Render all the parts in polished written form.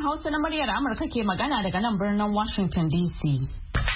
Hausa na muryar Amurka ke magana daga nan birnin Washington DC.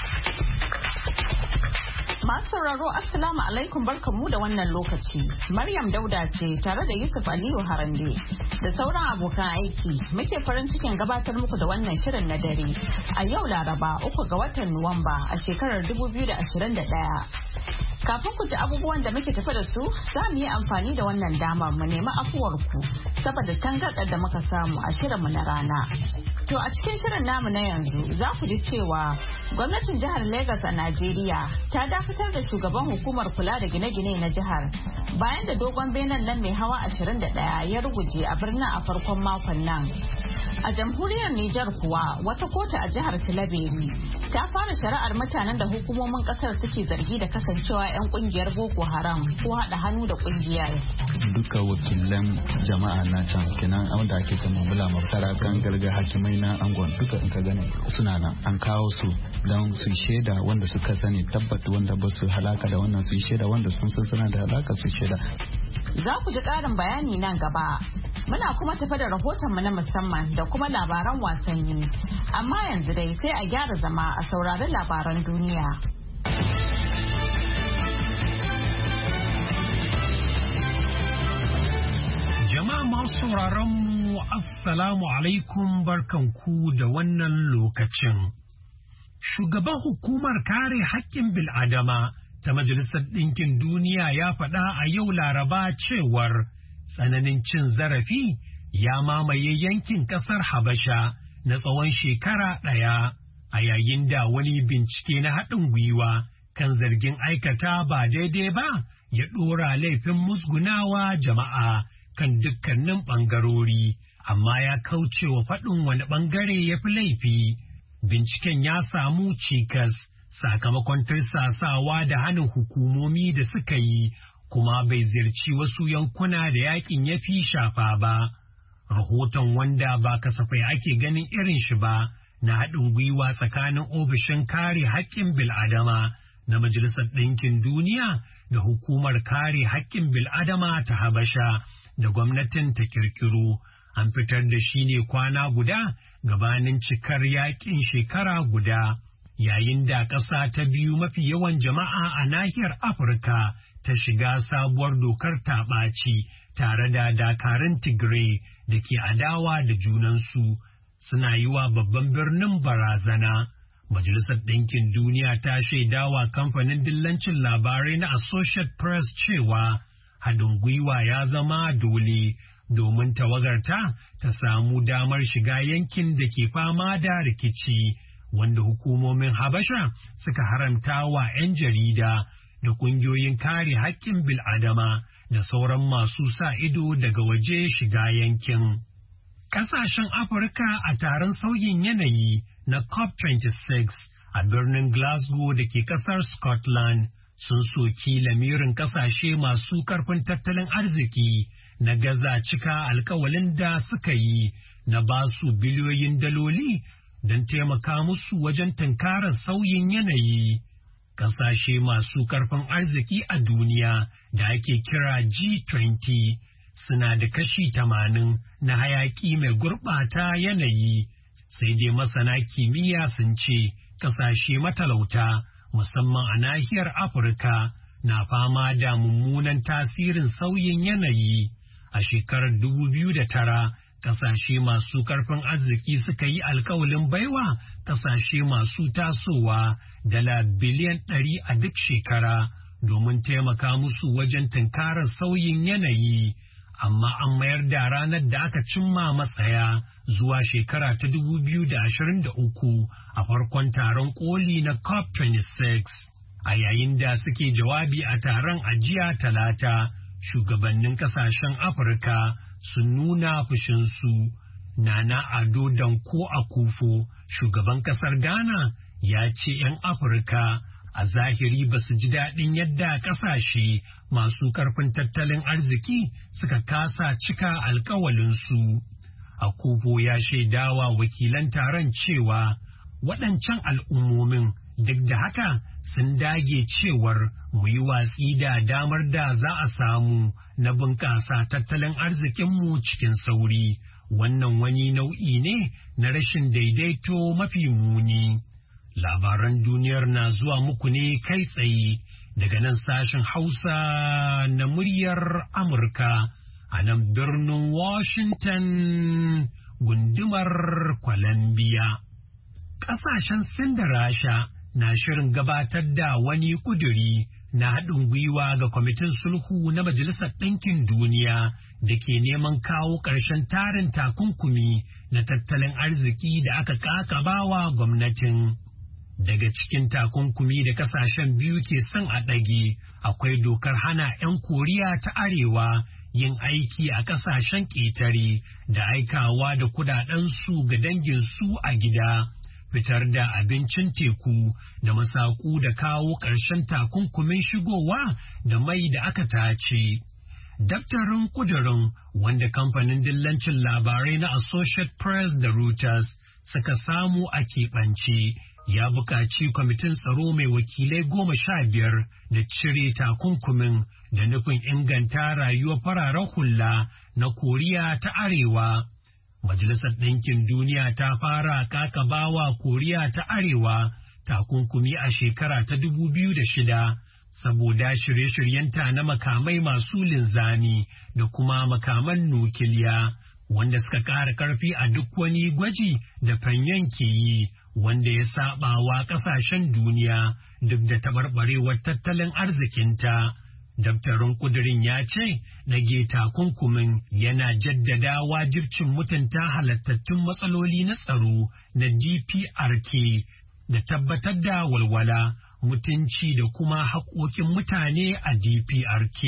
Masu sauraro Assalamu alaikum barkanmu da wannan lokaci. Maryam Dauda ce tare da Yusuf Aliyu Harande da sauran abokan aiki muke farin cikin gabatar muku da wannan shirin na dare a yau Laraba 3 ga watan Nuwamba a shekarar 2021. Kafin ku ji abubuwan da muke tafi da su, za mu yi amfani da wannan dama mu nemi afuwarku saboda tangarɗar da muka samu a shirinmu na rana. To a cikin shirin namu na yanzu za ku ji cewa gwamnatin jihar Legas a Najeriya ta dakatar da shugaban hukumar kula da gine-gine na jihar bayan da dogon benen nan mai hawa 21 ya ruguje a birnin a farkon makon nan. A jamhuriyar Nijar kuwa wata kotu a jihar Tilaberi ta fara shari'ar mutanen da hukumomin kasar suke zargi da kasancewa 'yan kungiyar Boko Haram ko haɗa hannu da kungiyar. Duka wakilan jama'a na can kenan wanda ake kama bula mafara kan garga hakimai na angon duka in ka gani suna nan an kawo su don su shaida wanda suka sani tabbata wanda ba su halaka da wannan su shaida wanda sun san suna da halaka su shaida. Za ku ji ƙarin bayani nan gaba. Muna kuma tafi da rahotonmu na musamman da kuma labaran wasanni. Amma yanzu dai sai a gyara zama a saurari labaran duniya. Jama'a masu sauraron mu Assalamu alaikum barkanku da wannan lokacin. Shugaban hukumar kare haƙƙin bil'adama ta Majalisar Ɗinkin Duniya ya faɗa a yau Laraba cewar tsananin cin zarafi ya mamaye yankin ƙasar Habasha na tsawon shekara ɗaya a yayin da wani bincike na haɗin gwiwa kan zargin aikata ba daidai ba ya ɗora laifin musgunawa jama'a kan dukkanin ɓangarori, amma ya kaucewa faɗin wani ɓangare ya fi laifi. Binciken ya samu cikas sakamakon tursasawa da hannun hukumomi da suka yi, kuma bai ziyarci wasu yankuna da yakin ya fi shafa ba. Rahoton wanda ba kasafai ake ganin irin shi ba na haɗin gwiwa tsakanin ofishin kare haƙƙin bil'adama na Majalisar Ɗinkin Duniya da hukumar kare haƙƙin bil'adama ta Habasha da gwamnatin ta kirkiro. An fitar da shi ne kwana guda gabanin cikar yakin shekara guda, yayin da ƙasa ta biyu mafi yawan jama'a a nahiyar Afirka ta shiga sabuwar dokar taɓaci tare da dakarun Tigray da ke adawa da junansu suna yi wa babban birnin barazana. Majalisar Ɗinkin Duniya ta shaidawa kamfanin dillancin labarai na Associated Press cewa haɗin gwiwa ya zama dole domin tawagarta ta samu damar shiga yankin da ke fama da rikici, wanda hukumomin Habasha suka haramta wa 'yan jarida da ƙungiyoyin kare haƙƙin bil'adama da sauran masu sa ido daga waje shiga yankin. Ƙasashen Afirka a taron sauyin yanayi na COP26 a birnin Glasgow da ke ƙasar Scotland sun soki lamirin ƙasashe masu ƙarfin tattalin arziki na gaza cika alkawalin da suka yi na basu biliyoyin daloli don taimaka musu wajen tunkarar sauyin yanayi. Ƙasashe masu ƙarfin arziki a duniya da ake kira G20 suna da kashi 80 na hayaƙi mai gurɓata yanayi, sai dai masana kimiyya sun ce ƙasashe matalauta musamman a nahiyar Afirka na fama da mummunan tasirin sauyin yanayi. A shekarar 2009, ƙasashe masu ƙarfin arziki suka yi alkawalin baiwa ƙasashe masu tasowa dala biliyan 100 a duk shekara domin taimaka musu wajen tunkarar sauyin yanayi, amma an mayar da ranar da aka cimma matsaya zuwa shekara ta 2023 a farkon taron koli na COP26. A yayin da suke jawabi a taron ajiya Talata, shugabannin kasashen Afirka sun nuna fushinsu. Nana Ado Danko Akufo, shugaban kasar Ghana, ya ce 'yan Afirka a zahiri ba su ji daɗin yadda ƙasashe masu ƙarfin tattalin arziki suka kasa cika alkawalinsu. Akufo ya shaidawa wakilan taron cewa waɗancan al'ummomin duk da haka sun dage cewar mu yi watsi da damar da za a samu na bunƙasa tattalin arzikinmu cikin sauri, wannan wani nau'i ne na rashin daidaito mafi muni. Labaran duniyar na zuwa muku ne kai tsaye daga nan sashen Hausa na muryar Amurka a nan birnin Washington gundumar Columbia. Ƙasashen Sin da Rasha na shirin gabatar da wani ƙuduri na haɗin gwiwa ga kwamitin sulhu na Majalisar Ɗinkin Duniya da ke neman kawo ƙarshen tarin takunkumi na tattalin arziki da aka ƙaƙabawa gwamnatin. Daga cikin takunkumi da ƙasashen biyu ke son a ɗage, akwai dokar hana 'yan Koriya ta Arewa yin aiki a ƙasashen ƙetare da aikawa da kuɗaɗensu ga danginsu a gida. Fitar da abincin teku da masaku da kawo ƙarshen takunkumin shigowa da mai da aka tace. Daftarin ƙudurin wanda kamfanin dillancin labarai na Associated Press da Reuters suka samu a keɓance ya buƙaci kwamitin tsaro mai wakilai 15 da cire takunkumin da nufin inganta rayuwar fararen hula na Koriya ta Arewa. Majalisar Ɗinkin Duniya ta fara kakabawa Koriya ta Arewa takunkumi a shekara ta 2006 saboda shirye-shiryenta na makamai masu linzami da kuma makaman nukiliya wanda suka ƙara ƙarfi a duk wani gwaji da Pyongyang ke yi wanda ya saɓawa ƙasashen duniya duk da taɓarɓarewar tattalin arzikinta. Daftarin ƙudurin ya ce, ɗage takunkumin yana jaddada wajibcin mutunta halattattun matsaloli na tsaro na DPRK da tabbatar da walwala, mutunci da kuma haƙoƙin mutane a DPRK.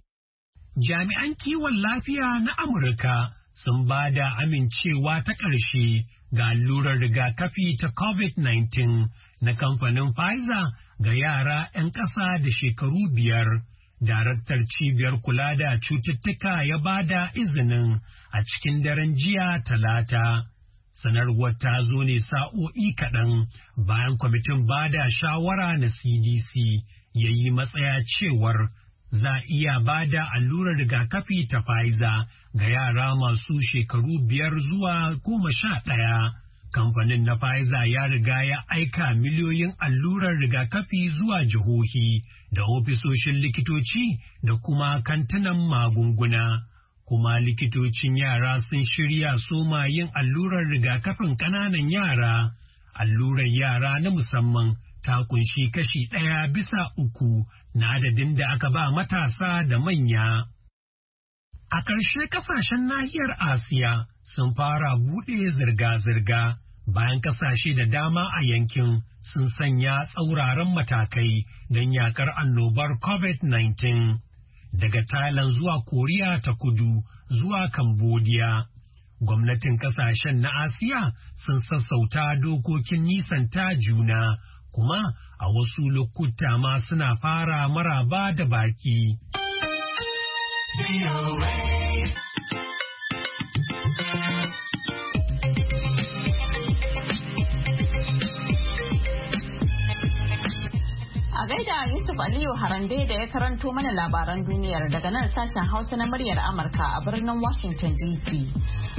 Jami'an kiwon lafiya na Amurka sun ba da amincewa ta ƙarshe ga allurar rigakafi ta COVID-19 na kamfanin Pfizer ga yara 'yan ƙasa da shekaru 5. Daraktar cibiyar kula da cututtuka ya ba da izinin a cikin daren jiya Talata. Sanarwar ta zo ne sa'o'i kaɗan bayan kwamitin ba da shawara na CDC ya yi matsaya cewar za a iya ba da allurar rigakafi ta Pfizer ga yara masu shekaru 5 zuwa 11. Kamfanin na Pfizer ya riga ya aika miliyoyin allurar rigakafi zuwa jihohi da ofisoshin likitoci da kuma kantinan magunguna. Kuma likitocin yara sun shirya soma yin allurar rigakafin ƙananan yara. Allurar yara na musamman ta kunshi kashi 1/3 na adadin da aka ba matasa da manya. A ƙarshe ƙasashen nahiyar Asiya sun fara buɗe zirga-zirga bayan ƙasashe da dama a yankin sun sanya tsauraran matakai don yakar annobar COVID-19 daga Thailand zuwa Koriya ta Kudu zuwa Cambodia. Gwamnatin ƙasashen na Asiya sun sassauta dokokin nisanta juna kuma a wasu lokuta ma suna fara maraba da baki. A gaida Yusuf Aliyu Harande da ya karanto mana labaran duniyar daga nan sashen Hausa na muryar Amurka a birnin Washington DC.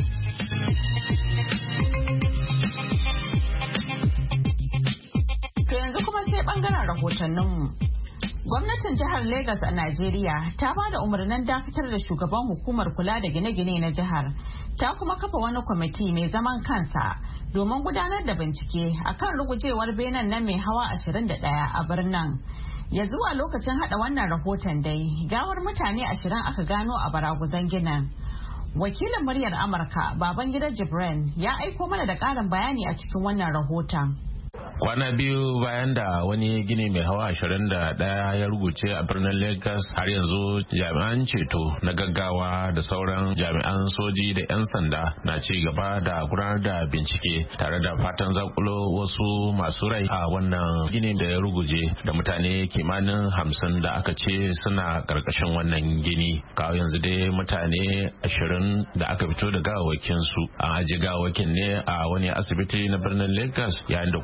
To yanzu kuma sai bangaren rahotanninmu. Gwamnatin jihar Legas a Najeriya ta ba da umarnin dakatar da shugaban hukumar kula da gine-gine na jihar. Ta kuma kafa wani kwamiti mai zaman kansa domin gudanar da bincike akan rugujewar benen nan mai hawa 21 a birnin. Ya zuwa lokacin hada wannan rahoton dai, gawar mutane 20 aka gano a baraguzan ginin. Wakilin muryar Amurka, Babangida Jibrin, ya aiko mana da ƙarin bayani a cikin wannan rahoton. Kwana biyu bayan da wani gini mai hawa 21 ya rubuce a birnin Lagos, har yanzu jami'an ceto na gaggawa da sauran jami'an soji da 'yan sanda na ci gaba da gudanar da bincike tare da fatan zakulo wasu masu rai a wannan gini da ya ruguje da mutane kimanin 50 da aka ce suna karkashin wannan gini. Kawo yanzu dai mutane 20 da aka fito da gawawakin su an ajiye gawawakin ne a wani asibiti na birnin Lagos, yayin da kuma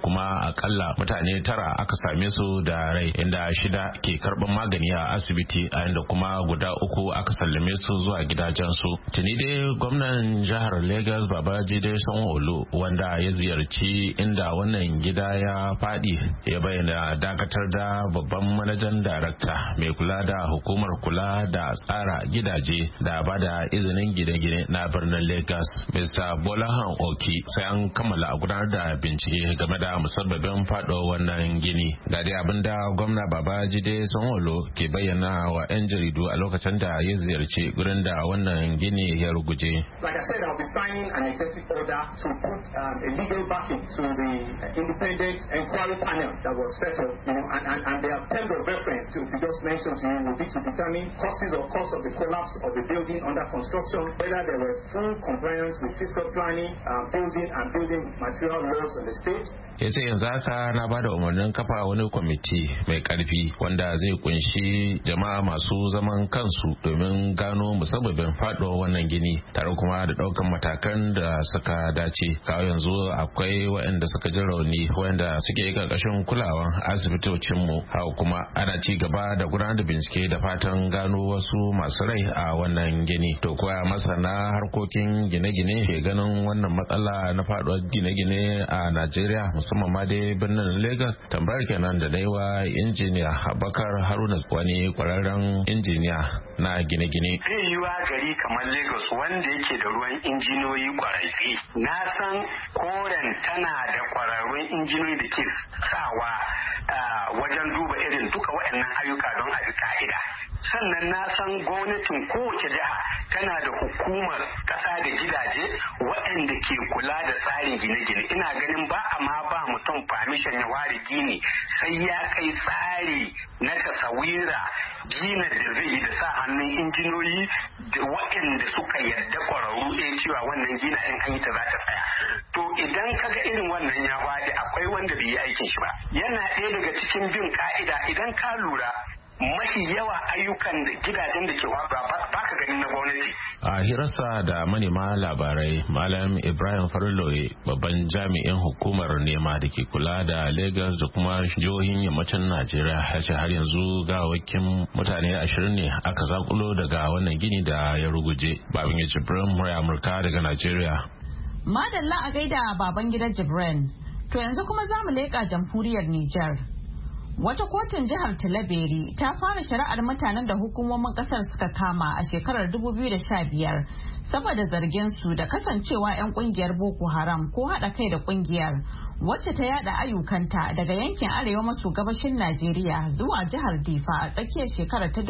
akalla mutane 9 aka same su da rai, inda 6 ke karban magani a asibiti, a inda kuma guda 3 aka sallame su zuwa gidajensu. Tuni dai gwamnan jihar Lagos Babajide Sanwo-Olu, wanda ya ziyarci inda wannan gida ya fadi, ya bayyana dakatar da babban manajan darakta mai kula da hukumar kula da tsara gidaje da bada izinin gine-gine na birnin Lagos, Mr. Bolahan Oki, sai an kammala a gudanar da bincike game da musabbabin faɗo wannan gini. Da dai abinda gwamna Babajide Sanwo-Olu ke bayyana wa 'yan jaridu a lokacin da ya ziyarci gurin da wannan gini ya ruguje. Like I said, I'll be signing an executive order to put a legal backing to the independent inquiry panel that was set up, and their terms of reference to just mention to you will be to determine causes or cause of the collapse of the building under construction, whether there were full compliance with fiscal planning, building and building material laws in the state. Ya ce yanzu haka na bada umarnin kafa wani kwamiti mai karfi wanda zai kunshi jama'a masu zaman kansu domin gano musabbabin faɗuwar wannan gini, tare kuma da ɗaukan matakan da suka dace. Kawo yanzu akwai waɗanda suka ji rauni waɗanda suke ƙarƙashin kulawan asibitocinmu, haka kuma ana ci gaba da gudanar da bincike da fatan gano wasu masu rai a wannan gini. To koya masana harkokin gine-gine ke ganin wannan matsala na faɗuwar gine-gine a Najeriya, musamman ma dai birnin Lagos? Tambayar kenan da daiwa injiniya Abubakar Haruna, wani kwararren injiniya na gine-gine. Zai yiwa gari kamar Lagos wanda yake da ruwan injiniyoyi kwararri. Na san koren tana da kwararrun injiniyoyi da ke sawa wajen duba irin duka waɗannan ayyuka don a bi ka'ida. Sannan na san gwamnatin kowace jiha tana da hukumar ƙasa da gidaje waɗanda ke kula da tsarin gine-gine. Ina ganin ba a ma ba mutum permission ya ware gini sai ya kai tsari na tasawira gina da zai yi da sa hannun injiniyoyi da waɗanda suka yarda ƙwararru ɗaya cewa wannan gina in an yi ta za ta tsaya. To idan kaga irin wannan ya faɗi, akwai wanda bai yi aikin shi ba. Yana ɗaya daga cikin bin ka'ida. Idan ka lura mafi yawa ayyukan da gidajen da ke waɗuwa ba ka ganin na gwamnati. A hirarsa da manema labarai, Malam Ibrahim Farloye, babban jami'in hukumar nema da ke kula da Lagos da kuma jihohin yammacin Najeriya, ya ce har yanzu gawakin mutane 20 ne aka zakulo daga wannan gini da ya ruguje. Babin ya Jibrin Murai Amurka daga Najeriya. Madalla a gaida baban gidan Jibrin. To yanzu kuma za mu leƙa jamhuriyar Nijar. Wata kotun jihar Talabere ta fara shari'ar mutanen da hukumomin kasar suka kama a shekarar 2015 saboda zargin su da kasancewa 'yan kungiyar Boko Haram ko haɗa kai da kungiyar wacce ta yada ayyukanta daga yankin arewa maso gabashin Najeriya zuwa jihar Difa a tsakiyar shekarar ta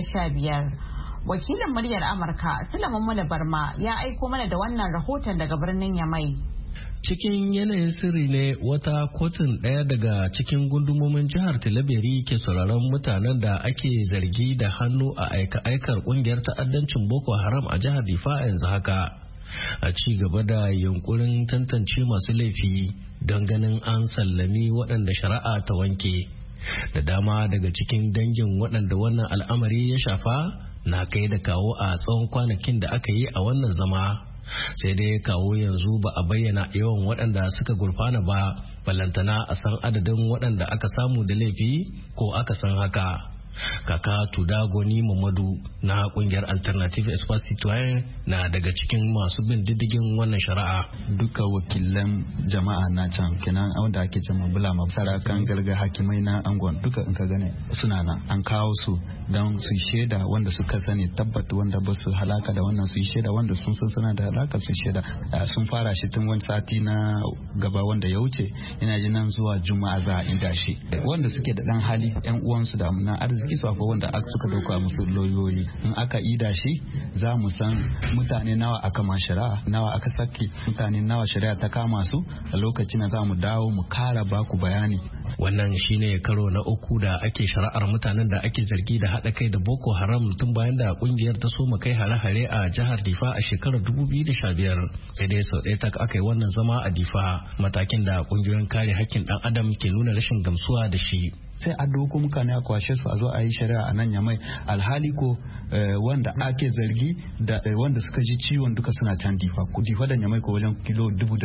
2015. Wakilin muryar Amurka Sulaiman Mula Barma ya aiko mana da wannan rahoton daga birnin Yamai. Cikin yanayin sirri ne wata kotun ɗaya daga cikin gundumomin jihar Talabere ke sauraron mutanen da ake zargi da hannu a aika-aikar ƙungiyar ta'addancin Boko Haram a jihar Difa yanzu haka. A ci gaba da yunkurin tantance masu laifi don ganin an sallami waɗanda shari'a ta wanke. Da dama daga cikin dangin waɗanda wannan al'amari ya shafa na kai da kawo a tsawon kwanakin da aka yi a wannan zama. Sai dai kawo yanzu ba a bayyana yawan waɗanda suka gurfana ba, ballantana a san adadin waɗanda aka samu da laifi ko aka san haka. Kaka Tudagoni Mamadu na kungiyar Alternative Espace Citoyen na daga cikin masu bin diddigin wannan shari'a. Duka wakilan jama'a na can kenan wanda ake cewa bulama sarakan garga hakimai na angon duka in ka gane suna nan, an kawo su don su shaida wanda suka sani tabbat wanda ba su halaka da wannan su shaida wanda sun san suna da halaka su shaida. Sun fara shi tun wani sati na gaba wanda ya wuce, ina ji nan zuwa juma'a za a inda shi wanda suke da dan hali yan uwansu da na arziki su akwai wanda suka dauka musu lauyoyi. In aka ida shi za mu san mutane nawa aka ma shari'a, nawa aka saki, mutane nawa shari'a ta kama su. A lokacin za mu dawo mu kara baku bayani Wannan shine karo na uku da ake shari'ar mutanen da ake zargi da haɗa kai da Boko Haram tun bayan da kungiyar ta soma kai hare-hare a jihar Difa a shekarar 2015. Sai dai sau ɗaya tak aka yi wannan zama a Difa, matakin da kungiyoyin kare hakkin ɗan adam ke nuna rashin gamsuwa da shi. Sai a doko mutane a kwashe su a zo a yi shari'a a nan Yamai, alhali ko wanda ake zargi da wanda suka ji ciwon duka suna can Difa da Yamai ko wajen kilo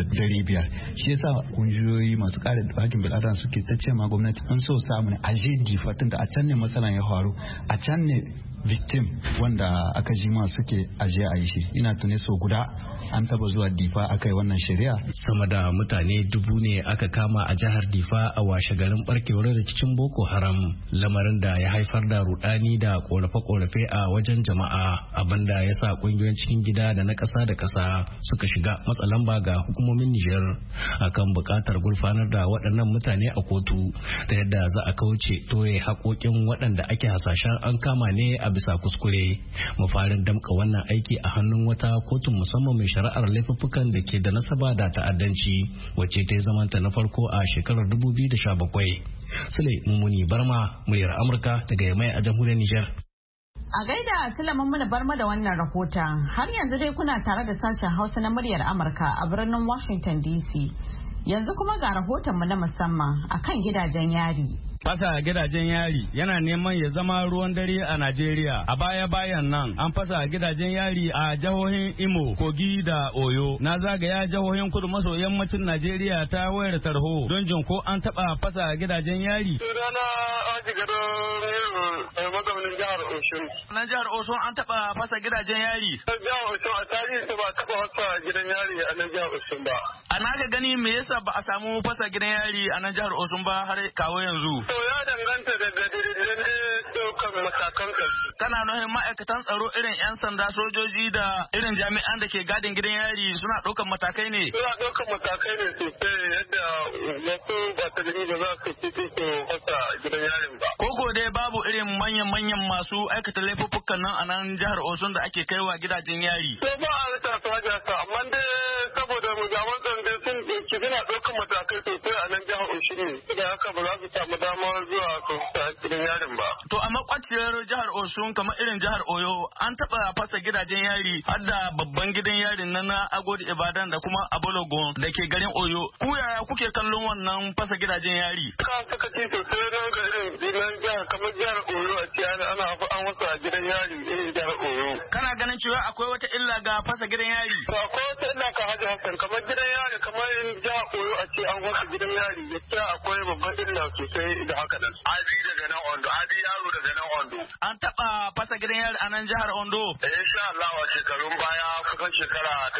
500. Shi yasa kungiyoyi masu kare hakkin bil'adama suke ta ce ma gwamnati an so samu ne a je Difa tunda a can ne matsalan ya faru, a can ne victim wanda aka ji ma suke aje a yi shi. Ina tune so guda an taba zuwa Difa aka yi wannan shari'a. Sama da mutane 1000 ne aka kama a jihar Difa a washe garin barkewar rikicin Boko Haram, lamarin da ya haifar da rudani da korafe-korafe a wajen jama'a, abinda ya sa kungiyoyin cikin gida da na ƙasa da ƙasa suka shiga matsa lamba ga hukumomin Nijar akan buƙatar gurfanar da waɗannan mutane a kotu ta yadda za a kauce toye haƙoƙin waɗanda ake hasashen an kama ne a bisa kuskure. Mafarin damka wannan aiki a hannun wata kotun musamman mai shari'ar laifuffukan da ke da nasaba da ta'addanci wacce ta yi zamanta na farko a shekarar 2017. Sule Mummuni Barma, muryar Amurka daga Yamai a jamhuriyar Nijar. A gaida Sule Mummuni Barma da wannan rahoton. Har yanzu dai kuna tare da sashen Hausa na muryar Amurka a birnin Washington DC. Yanzu kuma ga rahotonmu na musamman akan gidajen yari. Fasa gidajen yari yana neman ya zama ruwan dare a Najeriya. A baya-bayan nan an fasa gidajen yari a jihohin Imo, Kogi da Oyo. Na zagaya jihohin kudu maso yammacin Najeriya ta wayar tarho don jin ko an taba fasa gidajen yari. Sunana Aji Gado mazaunin jihar Osun. Na jihar Osun an taba fasa gidajen yari. Jihar Osun a tarihi ba taba fasa gidan yari a nan jihar Osun ba. A na ga gani me yasa ba a samu fasa gidan yari a nan jihar Osun ba har kawo yanzu. To ya danganta da dalilin ɗaukar matakan kansu. Kana nufin ma'aikatan tsaro irin 'yan sanda, sojoji da irin jami'an da ke gadin gidan yari suna ɗaukar matakai ne? Suna ɗaukar matakai ne sosai yadda wasu ba ta gani ba za su fito su fasa gidan yarin ba. Koko dai babu irin manyan masu aikata laifuffukan nan a nan jihar Osun da ake kaiwa gidajen yari. To ba a rasa su hajjasa, amma dai saboda mujaman tsanda suna ɗaukar matakai sosai a nan jihar Osun ne. Da haka ba za su samu damar zuwa su gidan yarin ba. To a makwaciyar jihar Osun kamar irin jihar Oyo an taɓa fasa gidajen yari har da babban gidan yarin na Agodi Ibadan da kuma Abologun da ke garin Oyo. Ku yaya kuke kallon wannan fasa gidajen yari? Ka saka ci sosai na ga irin jihar kamar jihar Oyo a ce ana an wasu a gidan yari irin jihar Oyo. Kana ganin cewa akwai wata illa ga fasa gidan yari? To akwai wata illa ka Hajji Hassan kamar gidan yari kamar jihar Oyo a ce an wasu gidan yari gaskiya akwai babban illa sosai da haka nan. Adi daga nan Ondo, Adi yaro daga nan Ondo. An taɓa fasa gidan yari a nan jihar Ondo? Insha Allah a shekarun baya kusan shekara ta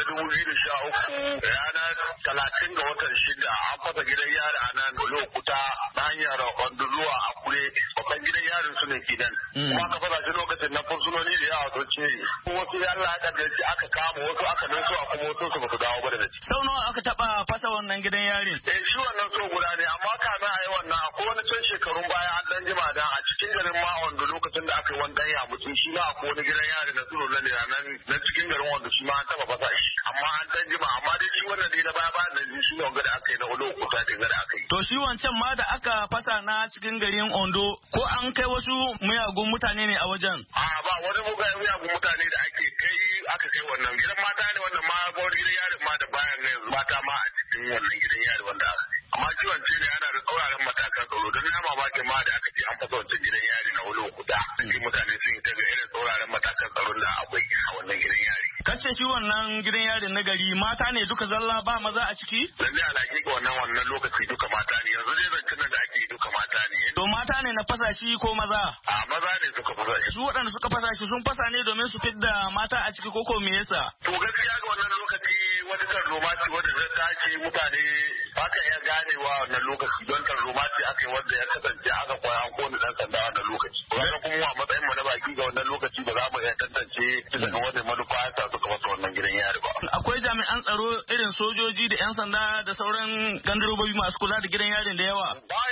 2013 ranar 30 ga watan 6 an fasa gidan yari a nan Lokuta na hanyar Ondo zuwa Akure, babban gidan yarin su ne kidan. Kuma aka fasa shi lokacin na fursunoni da yawa sun ce wasu ya Allah ya kaddace aka kama wasu aka nan su a kuma wasu su ba su dawo ba da ci. Sau nawa aka taɓa fasa wannan gidan yarin? Shi wannan so guda ne amma kamin a yi wannan akwai wani can shekarun baya an dan jima dan a cikin garin ma Ondo lokacin da aka yi wani dan yamutu shi ma akwai wani gidan yari na Suro Lalle nan cikin garin Ondo shi ma an taɓa fasa shi amma an dan jima amma dai shi wannan dai na baya bayan nan shi ne wanga da aka yi na Lokuta din da aka yi. To shi wancan ma da aka fasa na cikin garin Ondo ko an kai wasu miyagun mutane ne a wajen? Ba wani miyagun mutane da ake kai wannan gidan mata ne wannan ma wani gidan yarin ma da bayan ne mata ma a cikin wannan gidan yari wanda amma ciwon ce ne yana da tsauraran matakan tsaro don na mamakin ma da aka ce an fasa wancan gidan yari na Lokuta. Mutane sun yi ta ga irin tsauraran matakan tsaron da akwai a wannan gidan yari. Kace shi wannan gidan yarin na gari mata ne duka zalla ba maza a ciki? Lalle alaƙi ga wannan lokaci duka mata ne yanzu dai zancen da ake duka mata ne. To mata ne na fasa shi ko maza? Maza ne suka fasa shi. Su waɗanda suka fasa shi sun fasa ne domin su fidda mata a ciki koko me yasa? To gaskiya ga wannan lokaci wani tarzoma ce wanda zai tashi mutane ba ka iya ganewa wannan lokaci don tarzoma ce aka yi wanda ya kasance aka koya an kone ɗan sanda wannan lokaci. Wanda kuma a matsayin mu na baki ga wannan lokaci ba za mu iya tantance daga wani manufa ya sa suka fasa wannan gidan yari ba. Akwai jami'an tsaro irin sojoji da 'yan sanda da sauran gandarobobi masu kula da gidan yarin da yawa. Baya da ma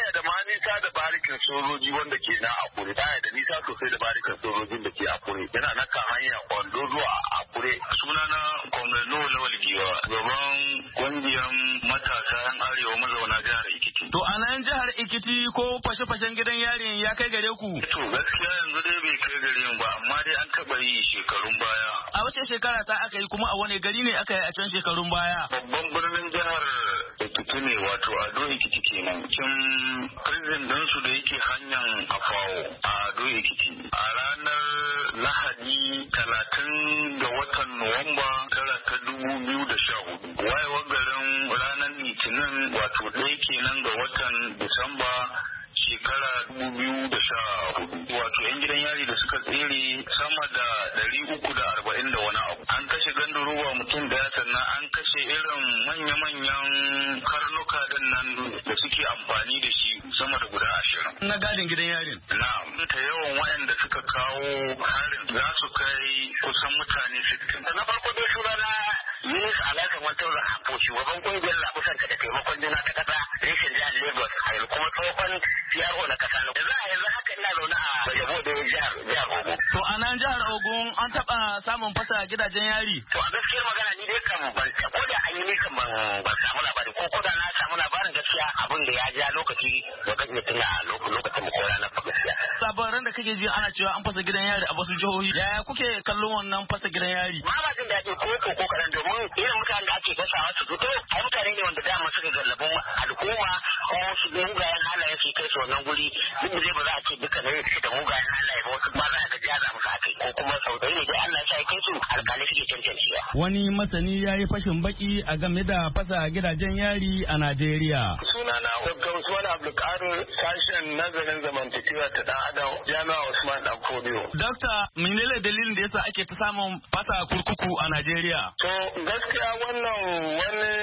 nisa da barikin sojoji wanda ke na Akure, baya da nisa sosai da barikin sojojin da ke Akure. Yana na kan hanya Ondo zuwa Akure. Sunana Kwamrano Lawal Giwa, gaban kungiyar matasa 'yan arewa mazauna jihar Ekiti. To a nan jihar Ekiti ko fashe-fashen gidan yarin ya kai gare ku? To gaskiya yanzu dai bai kai gare mu ba, amma dai an taɓa yi shekarun baya. A wace shekara ta aka yi kuma a wane gari ne aka yi a can shekarun baya? Babban birnin jihar Ekiti ne, wato Ado Ekiti kenan. Kin prison din su da yake hanyar Afawo a Ado Ekiti. A ranar Lahadi 30 ga watan Nuwamba 2014. Wayewar garin ranar Litinin wato ɗaya kenan ga watan Disamba shekara 2014. Wato 'yan gidan yari da suka tsere sama da 340 da wani abu. An kashe gandurowa mutum daya, sannan an kashe irin manya-manyan karnuka din nan da suke amfani da shi sama da guda 20. Na gadin gidan yarin? Na'am. Ta yawan waɗanda suka kawo harin za su kai kusan mutane 60. Na farko dai sunana Yunus Alhassan Wantar Hafo, shugaban kungiyar labusanka da taimakon juna ta kasa reshen jihar Lagos, a yanzu kuma tsohon PRO na kasa. Da za a yanzu haka ina zaune a Bajabo da jihar Ogun. To a nan jihar Ogun an taɓa samun fasa gidajen yari? To a gaskiyar magana ni dai kan ban ko da an yi ni kan ban samu labari, ko da na samu labarin gaskiya abin da ya ja lokaci da kan yi tuna a lokacin ko ranar gaskiya. Labaran da kake ji ana cewa an fasa gidan yari a wasu jihohi, yaya kuke kallon wannan fasa gidan yari? Ba ma jin daɗi ko kaɗan, domin irin mutanen da ake gasawa su fito ai mutane ne wanda dama suka gallabin al'umma ko su da mugayen halaye su kai su wannan guri. Duk da ba za a ce duka ne su da mugayen halaye ba, wasu ba za a ga jaza musu a kai, ko kuma sau da ne dai Allah ya kai su alƙalai suke tantancewa. Wani masani ya yi fashin baki a game da fasa gidajen yari a Najeriya. Sunana Dr. Usman Abdulkadir, sashen nazarin zamantakewa ta dan Adam, Jami'a Usman Dan Fodiyo. Dokta, menene dalilin da yasa ake ta samun fasa kurkuku a Najeriya? To gaskiya wannan wani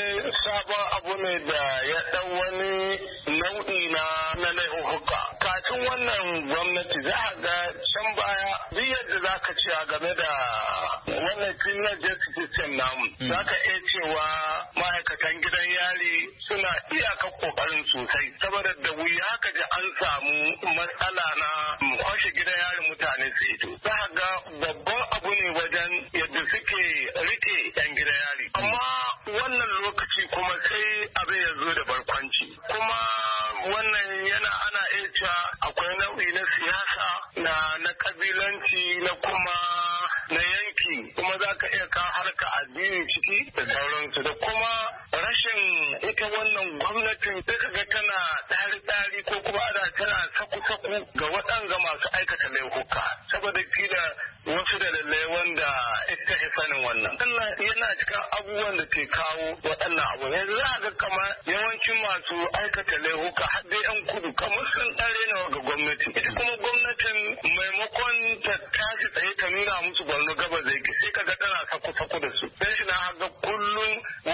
sabon abu ne da ya ɗan wani nau'i na laifuka. Kafin wannan gwamnati za a ga can baya duk yadda za ka ce game da wannan criminal justice system namu, za ka iya cewa ma'aikatan gidan yari suna iyaka kokarin sosai, saboda da wuya haka ji an samu matsala na kwashe gidan yari mutane su ito. Za a ga babban abu ne wajen yadda suke rike yan gidan yari. Amma wannan lokaci kuma sai abin ya zo da barkwanci. Kuma wannan yana ana iya cewa akwai nau'i na siyasa na kabilanci na kuma na yanki, kuma za ka iya kawo harka addini ciki da sauransu, da kuma rashin ita wannan gwamnatin sai ka ga tana tsari ko kuma ana tana saku-saku ga waɗanda masu aikata laifuka, saboda kila wasu da lallai wanda ita sanin wannan. Allah yana cikin abubuwan da ke kawo waɗannan abu. Yanzu za a ga kama yawancin masu aikata laifuka har dai 'yan kudu kamar sun ɗare na ga gwamnati. Ita kuma gwamnatin maimakon ta tashi tsaye ta nuna musu gwamnati gaba zai ke sai kaga tana sako-sako da su. Sai shi na haka kullum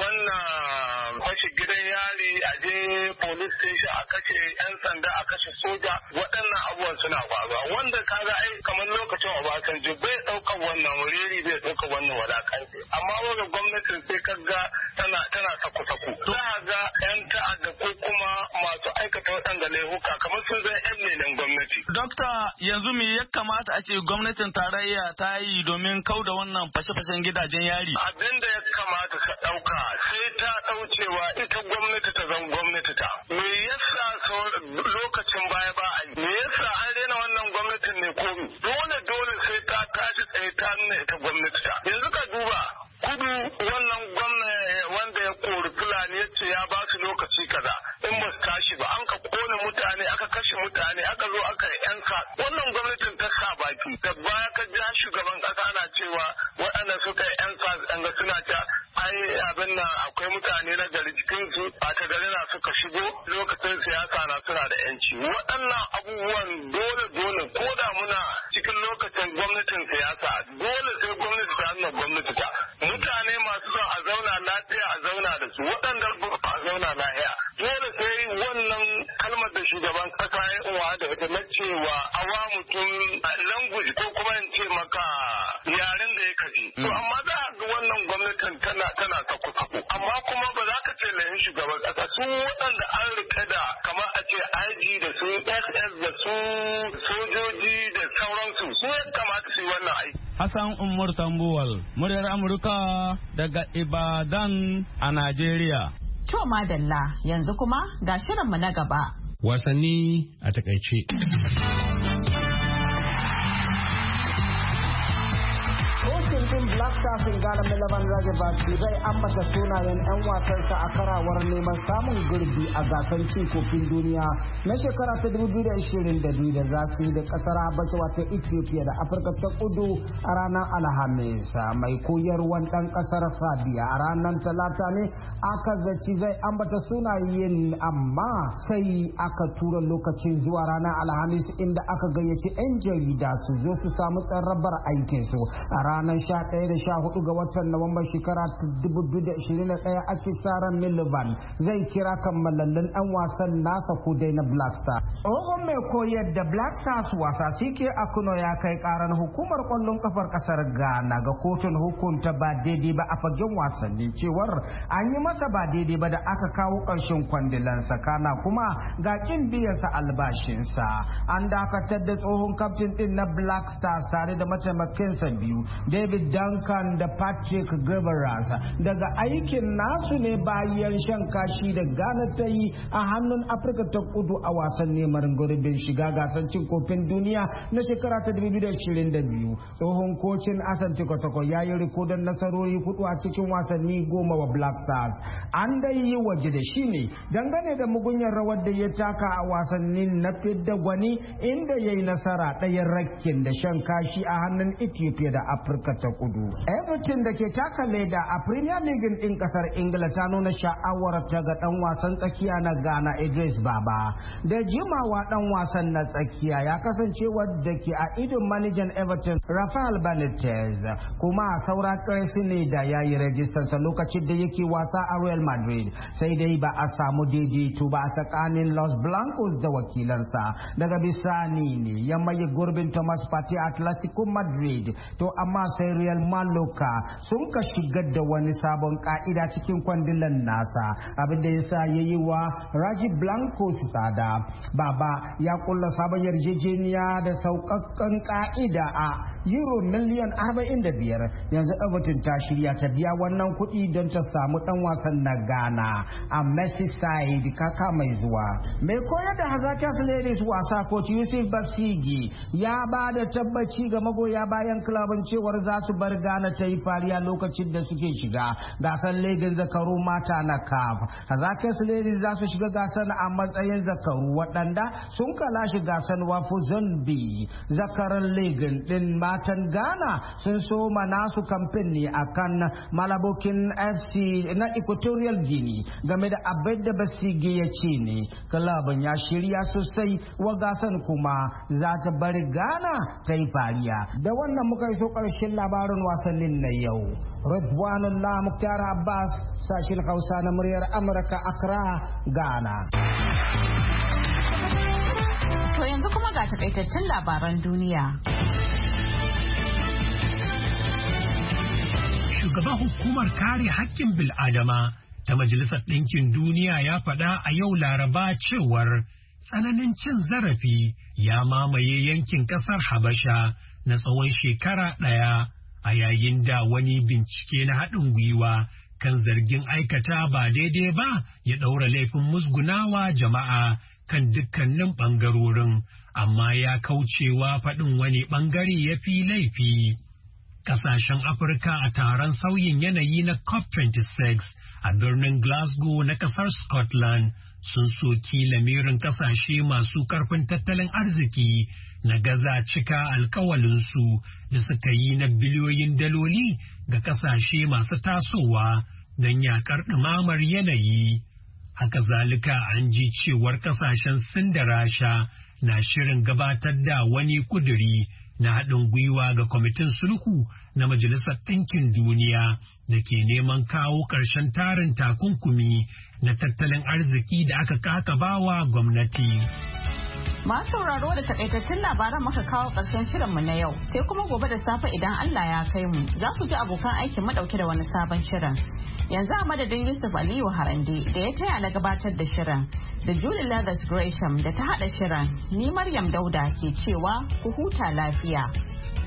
wannan kashe gidan yari a je police station a kashe 'yan sanda a kashe soja, waɗannan abubuwan suna faruwa. Wanda kaga ai kamar lokacin Obasanjo bai ɗaukar wannan wuriri bai ɗaukar wannan wadakanci. Amma wanda gwamnatin sai kaga tana sako-sako. Za a ga 'yan ta'adda ko kuma masu aikata waɗanda laifuka kamar sun zai 'yan lelen gwamnati. Dokta, yanzu me ya kamata a ce gwamnatin tarayya ta yi domin kauda wannan fashe-fashen gidajen yari? Abin da ya kamata ta ɗauka sai ta ɗaucewa ita gwamnati ta zan gwamnati ta. Me yasa lokacin baya ba a yi? Me yasa an daina wannan gwamnatin ne komi? Dole sai ta tashi tsaye ta nuna ita gwamnati ta. Yanzu ka duba kudu wannan wanda ya kori Fulani ya ce ya ba su lokaci kaza in ba su tashi ba, an ka kone mutane aka kashe mutane aka zo aka yi 'yan sa. Wannan gwamnatin ta sa baki da baya ka ja shugaban kasa na cewa waɗanda suka yi 'yan sa ga suna ta ai abin nan akwai mutane na gari cikin su a ta gari na suka shigo lokacin siyasa na suna da 'yanci. Waɗannan abubuwan dole ko da muna cikin lokacin gwamnatin siyasa dole sai gwamnati ta nuna gwamnati ta. Mutane masu son a zauna lafiya a zauna da su, waɗanda a zauna lafiya. Dole sai wannan kalmar da shugaban kasa ya uwa da ita na cewa awa mutum language ko kuma in ce maka yaren da ya kaji. To amma za a ga wannan gwamnatin tana sako-sako. Amma kuma ba za ka ce layin shugaban kasa su waɗanda an rike da kamar a ce IG DSS da su sojoji da sauransu su ya kamata su yi wannan aiki. Hassan Umar Tambuwal, muryar Amurka daga Ibadan a Najeriya. To madalla, yanzu kuma ga shirinmu na gaba. Wasanni a takaice. Kocin Black Stars in Ghana Milovan Rajabati zai ambata sunayen 'yan wasansa a karawar neman samun gurbi a gasar cin kofin duniya na shekara ta 2022 da za su yi da kasar Habasha wato Ethiopia da Afirka ta Kudu a ranar Alhamis. Mai koyarwan dan kasar Sabiya a ranar Talata ne aka zaci zai ambata sunayen, amma sai aka tura lokacin zuwa ranar Alhamis inda aka gayyaci 'yan jarida su zo su samu tsarabar aikinsu a ranar 11 da 14 ga watan Nuwamban shekara 2021 ake tsaron Milovan zai kira kammalallin ɗan wasan nasa kudai na Black Stars. Tsohon mai koyar da Black Stars wasa Sike Akuno ya kai karan hukumar kwallon kafar kasar Ghana ga kotun hukunta ba daidai ba a fagen wasanni, cewar an yi masa ba daidai ba da aka kawo ƙarshen kwandilansa, kana kuma ga kin biyansa albashinsa. An dakatar da tsohon kaftin din na Black Stars tare da mataimakinsa biyu David Duncan da Patrick Graveras daga aikin nasu ne bayan shan kashi da Ghana ta yi a hannun Afirka ta Kudu a wasan neman gurbin shiga gasar cin kofin duniya na shekara ta 2022. Tsohon kocin Asante Kotoko ya yi rikodin nasarori 4 a cikin wasanni 10 wa Black Stars. An dai yi waje da shi ne dangane da mugunyar rawar da ya taka a wasannin na fidda gwani, inda ya yi nasara ɗayan rakin da shan kashi a hannun Ethiopia da Afirka ta Kudu. Everton da ke taka leda a Premier League ɗin ƙasar Ingila ta nuna sha'awar ta ga ɗan wasan tsakiya na Ghana Idris Baba. Da jimawa ɗan wasan na tsakiya ya kasance wadda ke a idon manajan Everton Rafael Benitez, kuma a saura ƙarfi ne da ya yi rajistarsa lokacin da yake wasa a Real Madrid, sai dai ba a samu daidaito ba a tsakanin Los Blancos da wakilansa. Daga bisani ne ya maye gurbin Thomas Partey Atletico Madrid, to amma sai Real Mallorca sun ka shigar da wani sabon ka'ida cikin kwandilan nasa, abinda ya sa ya yi wa Raji Blancos tsada. Baba ya kulla sabon yarjejeniya da sauƙaƙƙen ka'ida a euro miliyan 45. Yanzu Everton ta shirya ta biya wannan kuɗi don ta samu ɗan wasan na Ghana a Merseyside kaka mai zuwa. Mai koyar da Hazakas Ladies wasa coach Yusuf Basigi ya ba da tabbaci ga magoya bayan klabin cewar za su bar Ghana ta yi fariya lokacin da suke shiga gasar Legin zakaru mata na CAF. Hazakas Ladies za su shiga gasar a matsayin zakaru waɗanda sun kalashe gasar Wafo Zombi. Zakaran Legin ɗin matan Ghana sun soma nasu kamfen ne akan Malabokin FC na Equatorial Guinea. Game da abin da Basige ya ce ne, klabin ya shirya sosai wa gasar kuma za ta bari Ghana ta yi fariya. Da wannan muka iso ƙarshen labarin wasannin na yau. Ridwanullah Muktar Abbas, sashin Hausa na muryar Amurka, Accra, Ghana. To yanzu kuma ga takaitattun labaran duniya. Shugaban hukumar kare haƙƙin bil'adama ta Majalisar Ɗinkin Duniya ya faɗa a yau Laraba cewar tsananin cin zarafi ya mamaye yankin ƙasar Habasha na tsawon shekara ɗaya, a yayin da wani bincike na haɗin gwiwa kan zargin aikata ba daidai ba ya ɗaura laifin musgunawa jama'a kan dukkanin ɓangarorin, amma ya kaucewa faɗin wani ɓangare ya fi laifi. Ƙasashen Afirka a taron sauyin yanayi na COP26 a birnin Glasgow na ƙasar Scotland sun soki lamirin ƙasashe masu ƙarfin tattalin arziki na gaza cika alkawalinsu da suka yi na biliyoyin daloli ga ƙasashe masu tasowa don yaƙar ɗumamar yanayi. Haka zalika an ji cewar ƙasashen Sin da Rasha na shirin gabatar da wani ƙuduri na haɗin gwiwa ga kwamitin sulhu na Majalisar Ɗinkin Duniya da ke neman kawo ƙarshen tarin takunkumi na tattalin arziki da aka kakabawa gwamnati. Masu sauraro da takaitattun labaran muka kawo ƙarshen shirinmu na yau, sai kuma gobe da safe idan Allah ya kai mu za ku ji abokan aikin mu ɗauke da wani sabon shirin. Yanzu a madadin Yusuf Aliyu Harande da ya taya na gabatar da shirin da Julie Leathers Gresham da ta haɗa shirin. Ni Maryam Dauda ke cewa ku huta lafiya.